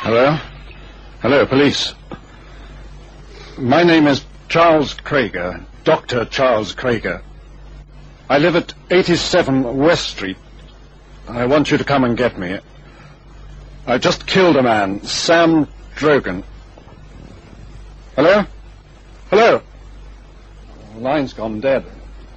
Hello? Hello, police. My name is Charles Krager, Dr. Charles Krager. I live at 87 West Street. I want you to come and get me. I just killed a man, Sam Drogan. Hello? Hello? The line's gone dead.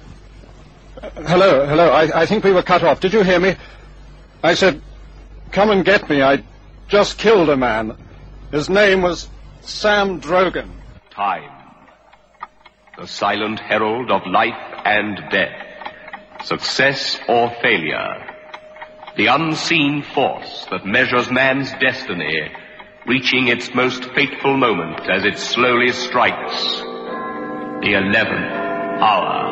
Hello. I think we were cut off. Did you hear me? I said, come and get me. I just killed a man. His name was Sam Drogan. Time. The silent herald of life and death. Success or failure. The unseen force that measures man's destiny, reaching its most fateful moment as it slowly strikes the 11th hour.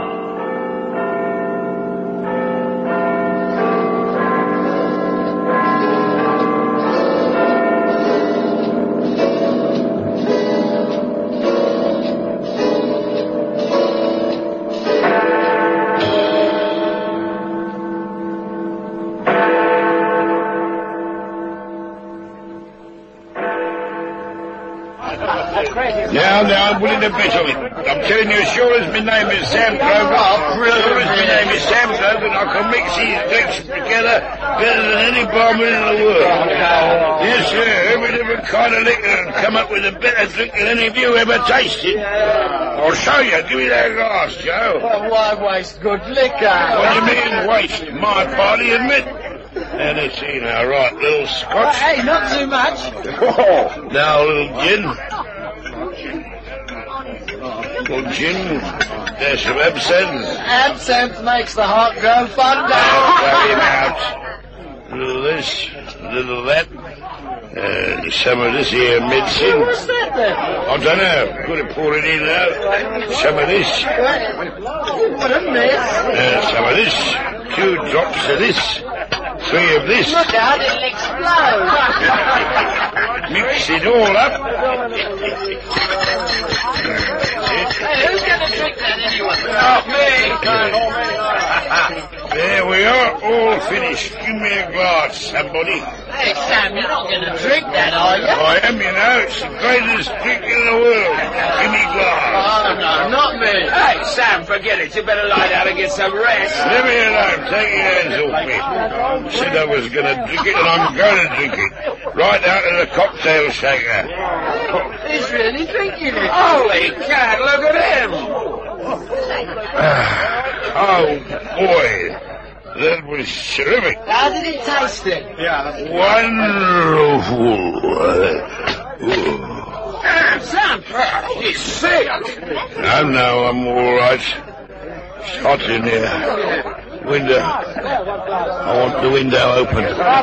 Now, I'm willing to bet on it. I'm telling you, as sure as my name is Sam Drogan, I can mix these drinks together better than any barman in the world. Yes, sir, every different kind of liquor and come up with a better drink than any of you ever tasted. I'll show you. Give me that glass, Joe. Well, why waste good liquor? What do you mean, waste? My party, admit. And let's see now, right, little scotch. Hey, not too much. Oh, now, a little gin. Little gin. There's some absinthe. Absinthe makes the heart grow fonder. Cut him out. A little this, a little that. Some of this here medicine. What's that then? I don't know. Could have poured it in now. Some of this. What a mess. Some of this. 2 drops of this. 3 of this. Look out, it'll explode. Mix it all up. Hey, who's going to drink that anyway? Not me. There we are, all finished. Give me a glass, somebody. Hey, Sam, you're not going to drink that, are you? I am, you know. It's the greatest drink in the world. Give me a glass. Oh, no, not me. Hey, Sam, forget it. You better lie down and get some rest. Leave me alone. Take your hands off me. I said I was going to drink it, and I'm going to drink it. Right out of the cocktail shaker. He's really drinking it. Holy cat, look at him. Oh, boy. That was terrific. How did it taste then? Wonderful. Sam, he's sick. No, I'm all right. It's hot in here. Window. I want the window open.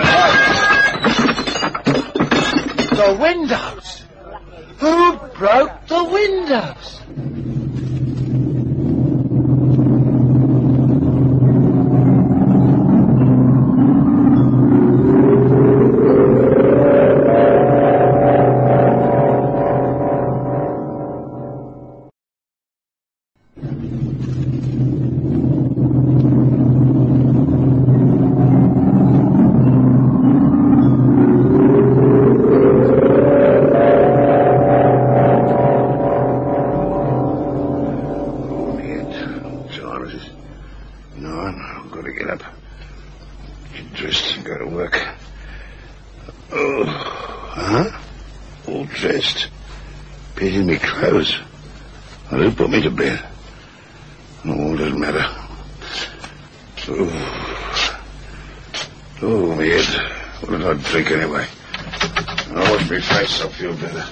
The windows? Who broke the windows? Pity me clothes. Well, who put me to bed? Oh, it doesn't matter. Oh, my head. What did I drink anyway? I'll wash my face, I'll feel better.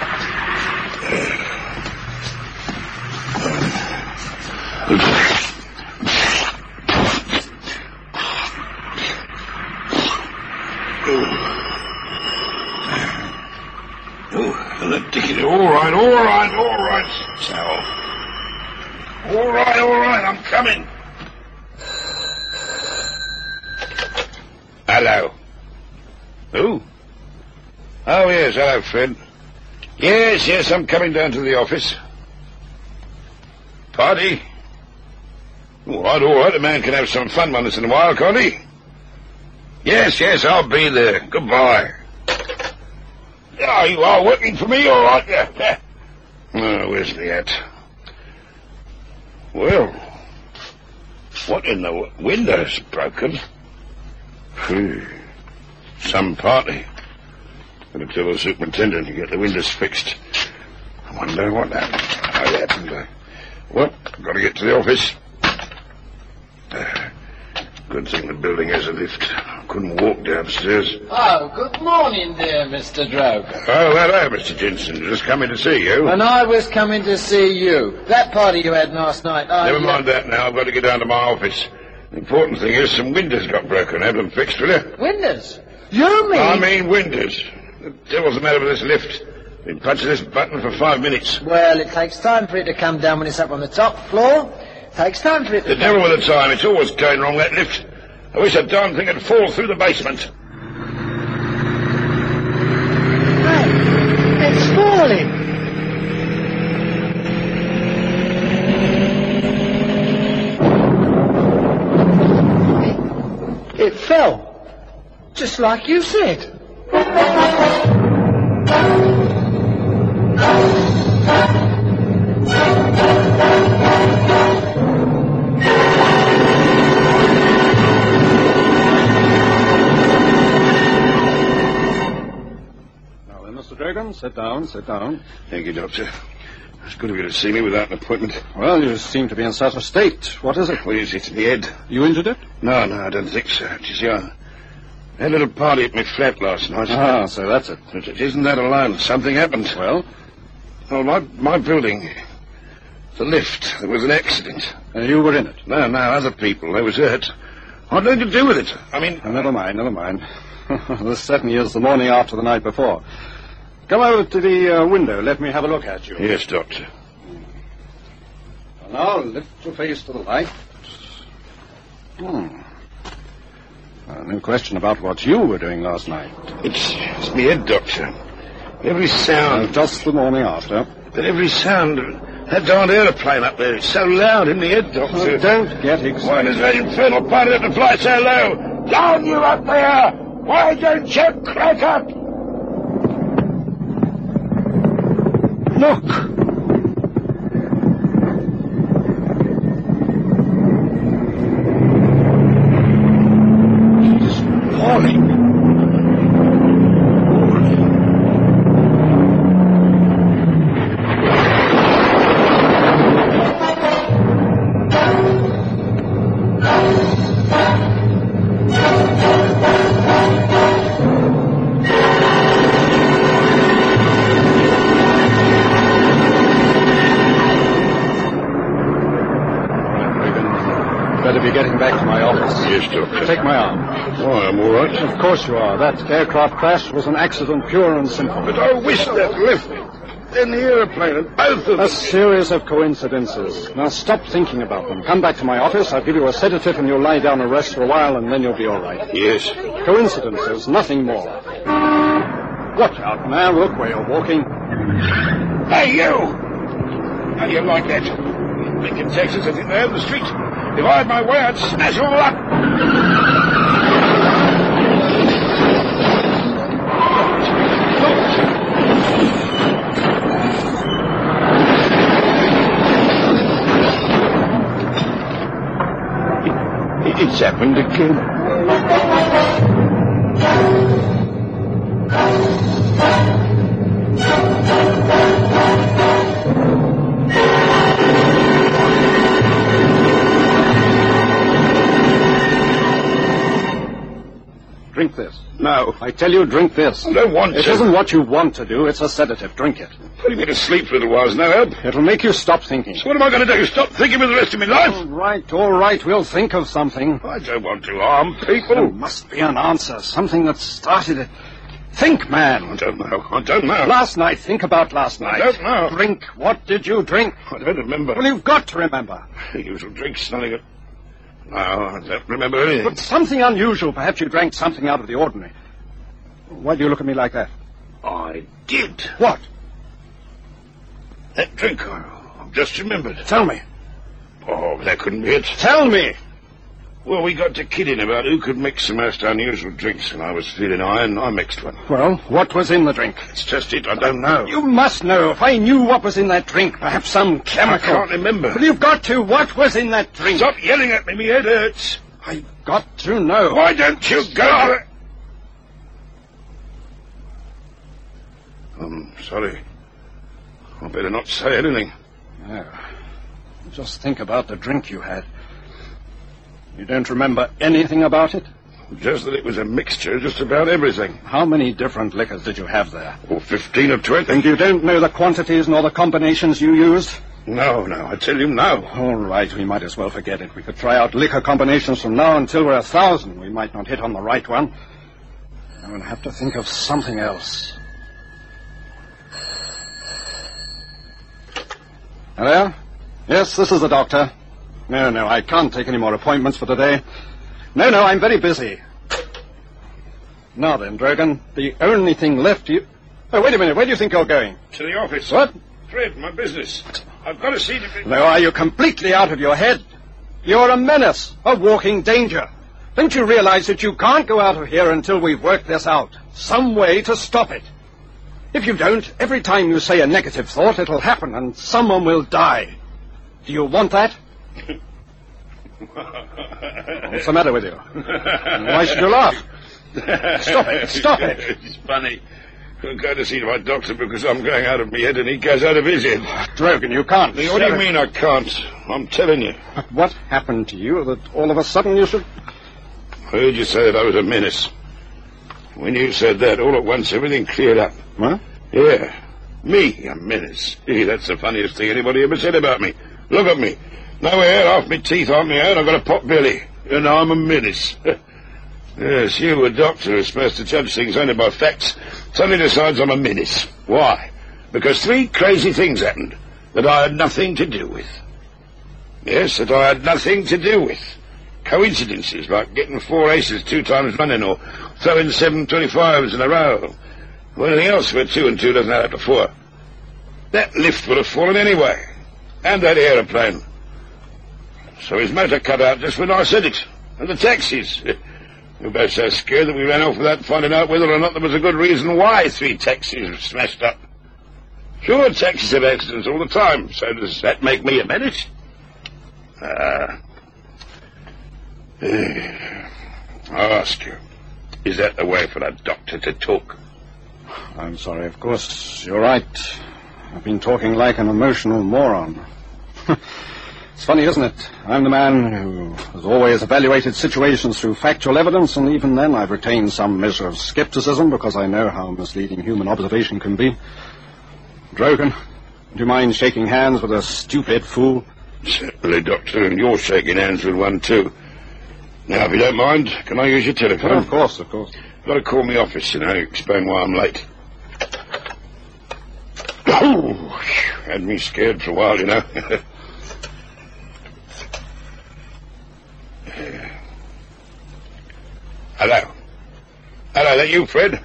All right, Sal. All right, I'm coming. Hello. Who? Oh, yes, hello, Fred. Yes, I'm coming down to the office. Party? All right, a man can have some fun once in a while, can't he? Yes, I'll be there. Goodbye. Oh, you are working for me, all right, yeah. Oh, where's the hat? Well, what in the window's broken? Phew. Some party. Gonna tell the superintendent to get the windows fixed. I wonder what happened. Well, I've got to get to the office. Good thing the building has a lift. I couldn't walk downstairs. Oh, good morning there, Mr. Droger. Oh, hello, Mr. Jensen. Just coming to see you. And I was coming to see you. That party you had last night, Never mind that now. I've got to get down to my office. The important thing is some windows got broken. Have them fixed, will you? Windows? You mean? I mean windows. The devil's the matter with this lift? Been punching this button for 5 minutes. Well, it takes time for it to come down when it's up on the top floor. Takes time for it to The devil with the time. It's always going wrong, that lift. I wish that darn thing had fallen through the basement. Hey, it's falling. It fell. Just like you said. Sit down, sit down. Thank you, Doctor. It's good of you to see me without an appointment. Well, you seem to be in such a state. What is it? Well, it's in the head. You injured it? No, I don't think so. You see, I had a little party at my flat last night. Ah, so that's it. But it isn't that alone. Something happened. Well, my building, the lift, there was an accident. You were in it? No, other people. They was hurt. I'd nothing to do with it. I mean... Never mind. This certainly is the morning after the night before. Come over to the window. Let me have a look at you. Yes, Doctor. Now, lift your face to the light. No question about what you were doing last night. It's me head, Doctor. Every sound... just the morning after. But every sound... That darned aeroplane up there, it's so loud in the head, Doctor. Don't get excited. Why does that infernal pilot have to fly so low? Down you up there! Why don't you crack up? Look! It's falling. Better be getting back to my office. Yes, Doctor. Take my arm. Oh, I'm all right. Of course you are. That aircraft crash was an accident pure and simple. But I wish that lift, then the aeroplane, and both of them. A series of coincidences. Now stop thinking about them. Come back to my office. I'll give you a sedative and you'll lie down and rest for a while and then you'll be all right. Yes. Coincidences, nothing more. Watch out, man. Look where you're walking. Hey, you! How do you like that? Lincoln, Texas, I think they're on the street. If I had my way, I'd smash them all up. It's happened again. Drink this. No. I tell you, drink this. I don't want to. It isn't what you want to do. It's a sedative. Drink it. Putting me to sleep for a little while is no help. It'll make you stop thinking. So what am I going to do? Stop thinking for the rest of my life? All right. We'll think of something. I don't want to harm people. There must be an answer. Something that started it. Think, man. I don't know. Last night. Think about last night. I don't know. Drink. What did you drink? I don't remember. Well, you've got to remember. The usual drink, smelling it. No, I don't remember anything. But something unusual. Perhaps you drank something out of the ordinary. Why do you look at me like that? I did. What? That drink, I've just remembered. Tell me. Oh, that couldn't be it. Tell me. Well, we got to kidding about who could mix the most unusual drinks, and I was feeling high, and I mixed one. Well, what was in the drink? It's just it, I don't know. You must know. If I knew what was in that drink, perhaps some chemical. I can't remember. Well, you've got to. What was in that drink? Stop yelling at me, my head hurts. I've got to know. Why don't you go? I'm sorry. I better not say anything. No. Just think about the drink you had. You don't remember anything about it? Just that it was a mixture of just about everything. How many different liquors did you have there? Oh, 15 or 20. And you don't know the quantities nor the combinations you used? No, I tell you no. All right, we might as well forget it. We could try out liquor combinations from now until we're 1,000. We might not hit on the right one. I will have to think of something else. Hello? Yes, this is the doctor. No, I can't take any more appointments for today. No, I'm very busy. Now then, Drogan, the only thing left you... Oh, wait a minute, where do you think you're going? To the office. What? Fred, my business. I've got to see the... No, are you completely out of your head? You're a menace, a walking danger. Don't you realize that you can't go out of here until we've worked this out? Some way to stop it. If you don't, every time you say a negative thought, it'll happen and someone will die. Do you want that? What's the matter with you? Why should you laugh? Stop it. It's funny. I'm going to see my doctor because I'm going out of my head and he goes out of his head. Drogan, you can't. What do you mean I can't? I'm telling you. What happened to you that all of a sudden you should... I heard you say that I was a menace. When you said that, all at once everything cleared up. What? Yeah. Me, a menace. Gee, that's the funniest thing anybody ever said about me. Look at me. No hair, half my teeth on my head, I've got a pot belly. And I'm a menace. Yes, you, a doctor, is supposed to judge things only by facts. Suddenly decides I'm a menace. Why? Because 3 crazy things happened that I had nothing to do with. Yes, that I had nothing to do with. Coincidences, like getting 4 aces 2 times running, or throwing 7 25s in a row. Or anything else where 2 and 2 doesn't add up to 4. That lift would have fallen anyway. And that aeroplane. So his motor cut out just when I said it. And the taxis. We were both so scared that we ran off without finding out whether or not there was a good reason why 3 taxis were smashed up. Sure, taxis have accidents all the time. So does that make me a menace? I'll ask you. Is that the way for a doctor to talk? I'm sorry, of course, you're right. I've been talking like an emotional moron. It's funny, isn't it? I'm the man who has always evaluated situations through factual evidence, and even then I've retained some measure of skepticism because I know how misleading human observation can be. Drogan, do you mind shaking hands with a stupid fool? Certainly, Doctor, and you're shaking hands with one, too. Now, if you don't mind, can I use your telephone? Oh, of course. You've got to call me office, explain why I'm late. Had me scared for a while, Hello, that you, Fred?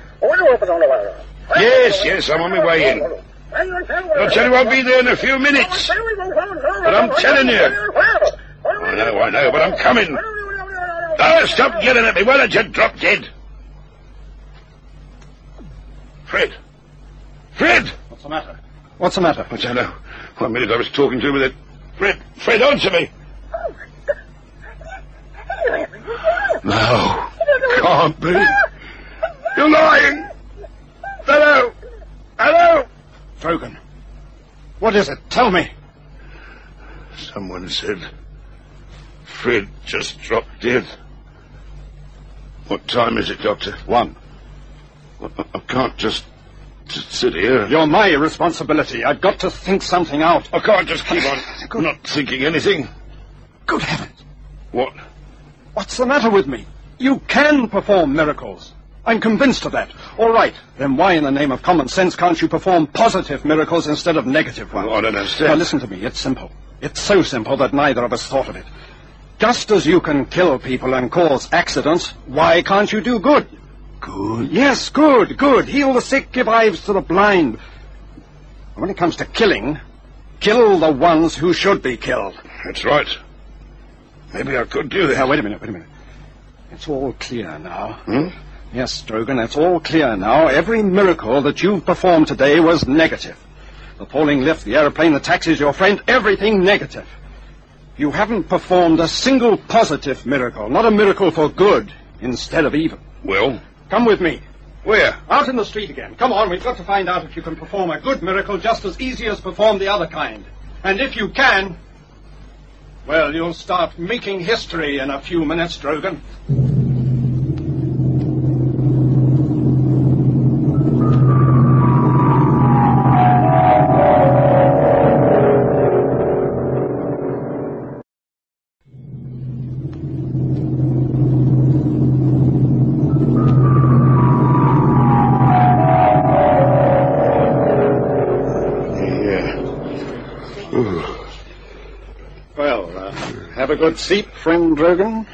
Yes, I'm on my way in. I'll tell you I'll be there in a few minutes. But I'm telling you. I know, but I'm coming. Oh, stop yelling at me. Why don't you drop dead? Fred! What's the matter? I don't know. 1 minute I was talking to him with it. Fred, answer me. No, can't be. You're lying. Hello. Drogan, what is it? Tell me. Someone said Fred just dropped dead. What time is it, Doctor? 1. I can't just sit here. You're my responsibility. I've got to think something out. I can't just keep on not thinking anything. Good heavens. What? What's the matter with me? You can perform miracles. I'm convinced of that. All right. Then why in the name of common sense can't you perform positive miracles instead of negative ones? Well, I don't understand. Now, listen to me. It's simple. It's so simple that neither of us thought of it. Just as you can kill people and cause accidents, why can't you do good? Good? Yes, good. Heal the sick, give eyes to the blind. When it comes to killing, kill the ones who should be killed. That's right. Maybe I could do that. Now, wait a minute. It's all clear now. Hmm? Yes, Drogan, it's all clear now. Every miracle that you've performed today was negative. The falling lift, the aeroplane, the taxis, your friend, everything negative. You haven't performed a single positive miracle, not a miracle for good instead of evil. Well? Come with me. Where? Out in the street again. Come on, we've got to find out if you can perform a good miracle just as easy as perform the other kind. And if you can, well, you'll start making history in a few minutes, Drogan. Have a good sleep, friend Drogan.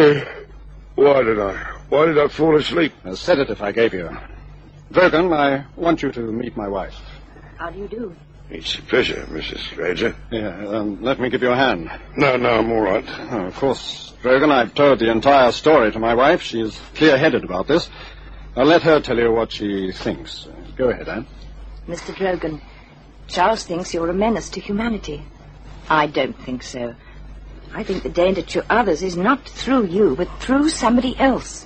Why did I fall asleep? A sedative I gave you. Drogan, I want you to meet my wife. How do you do? It's a pleasure, Mrs. Ranger. Yeah, let me give you a hand. No, I'm all right. Oh, of course, Drogan, I've told the entire story to my wife. She's clear-headed about this. I'll let her tell you what she thinks. Go ahead, Anne. Mr. Drogan, Charles thinks you're a menace to humanity. I don't think so. I think the danger to others is not through you, but through somebody else.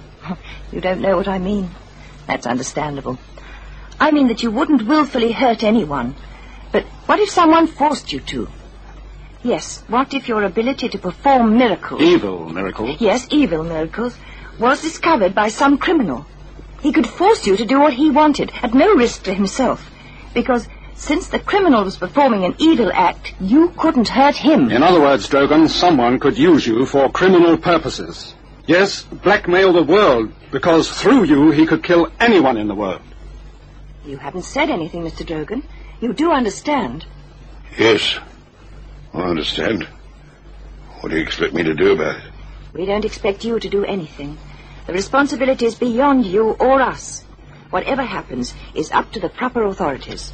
You don't know what I mean. That's understandable. I mean that you wouldn't willfully hurt anyone. But what if someone forced you to? Yes, what if your ability to perform miracles... Evil miracles? Yes, evil miracles, was discovered by some criminal. He could force you to do what he wanted, at no risk to himself, because... since the criminal was performing an evil act, you couldn't hurt him. In other words, Drogan, someone could use you for criminal purposes. Yes, blackmail the world, because through you he could kill anyone in the world. You haven't said anything, Mr. Drogan. You do understand. Yes, I understand. What do you expect me to do about it? We don't expect you to do anything. The responsibility is beyond you or us. Whatever happens is up to the proper authorities.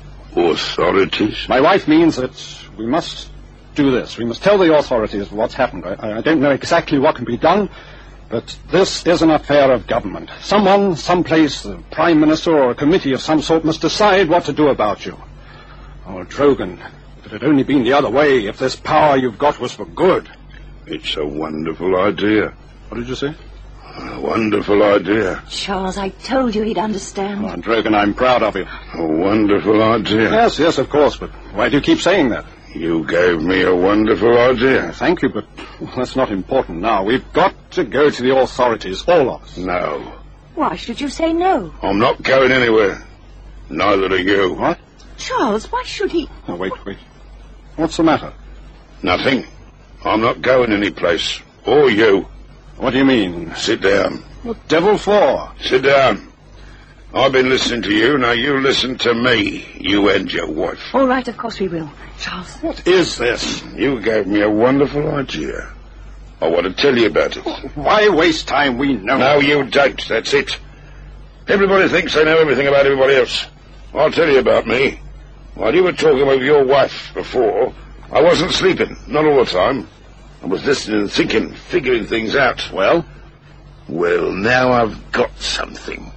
Authorities? My wife means that we must do this. We must tell the authorities what's happened. I don't know exactly what can be done, but this is an affair of government. Someone, someplace, the Prime Minister or a committee of some sort must decide what to do about you. Oh, Drogan, if it had only been the other way, if this power you've got was for good. It's a wonderful idea. What did you say? A wonderful idea. Charles, I told you he'd understand. Come on, Drogan, I'm proud of you. A wonderful idea. Yes, of course, but why do you keep saying that? You gave me a wonderful idea. Thank you, but that's not important now. We've got to go to the authorities, all of us. No. Why should you say no? I'm not going anywhere. Neither are you. What? Charles, why should he... Oh, wait. What's the matter? Nothing. I'm not going any place. Or you. What do you mean? Sit down. What devil for? Sit down. I've been listening to you, now you listen to me, you and your wife. All right, of course we will. Charles. What is this? You gave me a wonderful idea. I want to tell you about it. Why waste time? We know. No, you don't. That's it. Everybody thinks they know everything about everybody else. I'll tell you about me. While you were talking with your wife before, I wasn't sleeping. Not all the time. I was listening and thinking, figuring things out. Well? Well, now I've got something.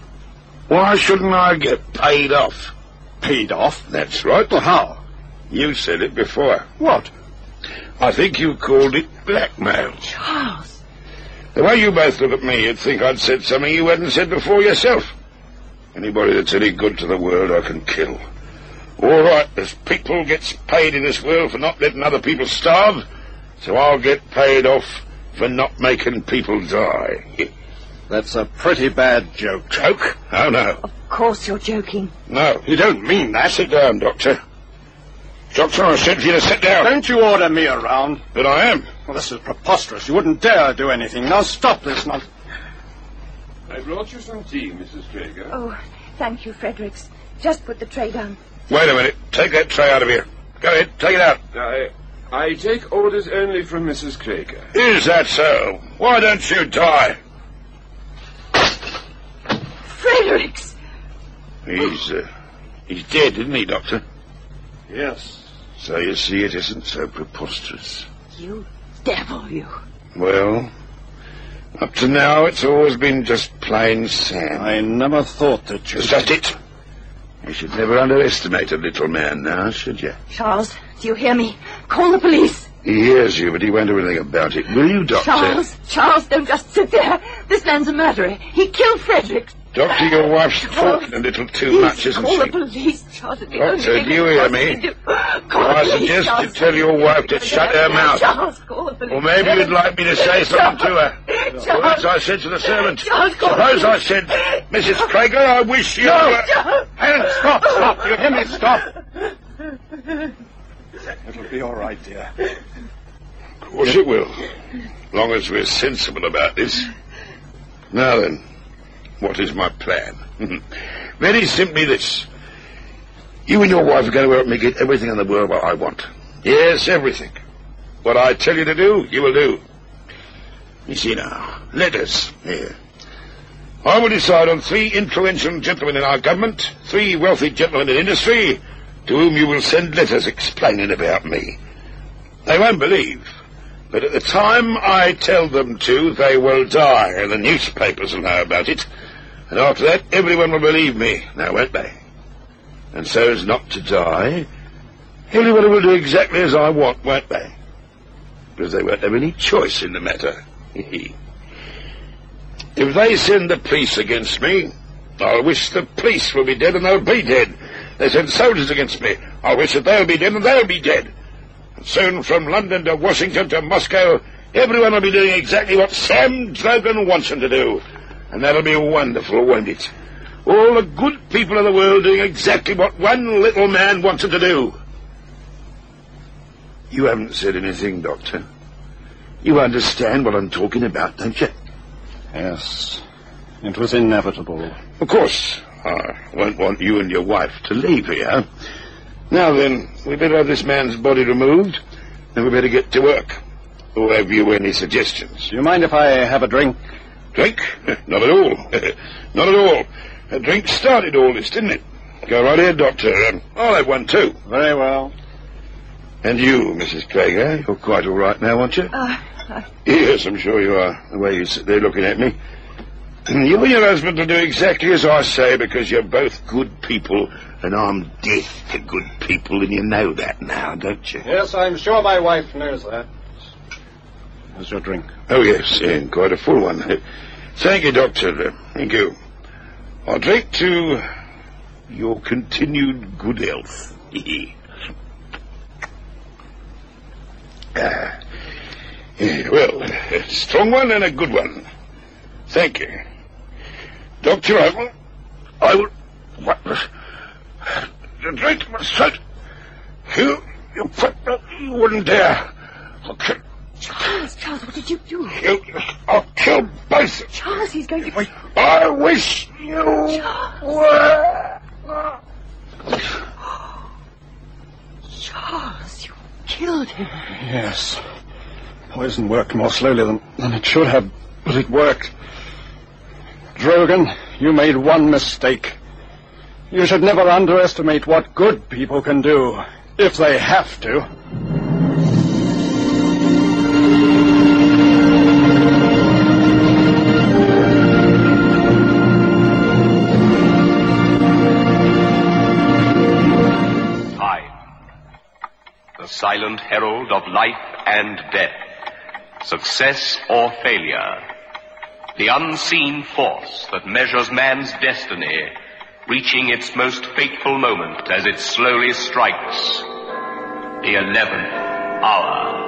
Why shouldn't I get paid off? Paid off? That's right. Well, how? You said it before. What? I think you called it blackmail. Charles. The way you both look at me, you'd think I'd said something you hadn't said before yourself. Anybody that's any good to the world, I can kill. All right, there's people gets paid in this world for not letting other people starve, so I'll get paid off for not making people die. That's a pretty bad joke. Joke? Oh, no. Of course you're joking. No. You don't mean that. Sit down, Doctor. Doctor, I said for you to sit down. Don't you order me around. But I am. Well, this is preposterous. You wouldn't dare do anything. Now stop this nonsense. I brought you some tea, Mrs. Traeger. Oh, thank you, Fredericks. Just put the tray down. Wait a minute. Take that tray out of here. Go ahead, take it out. I take orders only from Mrs. Traeger. Is that so? Why don't you die? Fredericks! He's dead, isn't he, Doctor? Yes. So you see, it isn't so preposterous. You devil, you. Well, up to now, it's always been just plain Sam. I never thought that you... It's just it. You should never underestimate a little man now, should you? Charles, do you hear me? Call the police. He hears you, but he won't do anything about it. Will you, Doctor? Charles, don't just sit there. This man's a murderer. He killed Frederick. Doctor, your wife's talking a little too much, isn't call she? the police, Charles. Doctor, do you hear me? I suggest you tell your wife to shut her mouth. Charles, call the police. Or maybe you'd like me to say something to her. Perhaps I said to the servant. Suppose I said, Mrs. Krager, I wish you... No! Helen, stop! Do you hear me? Stop! It'll be all right, dear. Of course it will. As long as we're sensible about this. Now then, what is my plan? Very simply this. You and your wife are going to help me get everything in the world what I want. Yes, everything. What I tell you to do, you will do. You see now, letters, here. I will decide on 3 influential gentlemen in our government, 3 wealthy gentlemen in industry, to whom you will send letters explaining about me. They won't believe, but at the time I tell them to, they will die, and the newspapers will know about it. And after that, everyone will believe me, now won't they? And so as not to die, everybody will do exactly as I want, won't they? Because they won't have any choice in the matter. If they send the police against me, I wish the police will be dead and they'll be dead. They send soldiers against me, I wish that they'll be dead and they'll be dead. And soon from London to Washington to Moscow, everyone will be doing exactly what Sam Drogan wants them to do. And that'll be wonderful, won't it? All the good people of the world doing exactly what one little man wants them to do. You haven't said anything, Doctor. You understand what I'm talking about, don't you? Yes. It was inevitable. Of course. I won't want you and your wife to leave here. Now then, we better have this man's body removed, and we better get to work. Or have you any suggestions? Do you mind if I have a drink? Drink? Not at all. Not at all. A drink started all this, didn't it? Go right ahead, Doctor. I'll have one too. Very well. And you, Mrs. Krager, you're quite all right now, aren't you? Yes, I'm sure you are, the way you sit there looking at me. You and your husband will do exactly as I say, because you're both good people, and I'm death to good people, and you know that now, don't you? Yes, I'm sure my wife knows that. Here's your drink. Oh, yes, and quite a full one. Thank you, Doctor. Thank you. I'll drink to your continued good health. Well, a strong one and a good one. Thank you. Doctor, I will... What? The drink must straight... You wouldn't dare. I'll kill... Charles, what did you do? I'll kill both. Charles, he's going to... Wait. I wish you were... Charles, you killed him. Yes. Poison worked more slowly than it should have, but it worked. Drogan, you made one mistake. You should never underestimate what good people can do, if they have to. The silent herald of life and death, success or failure, the unseen force that measures man's destiny, reaching its most fateful moment as it slowly strikes the 11th hour.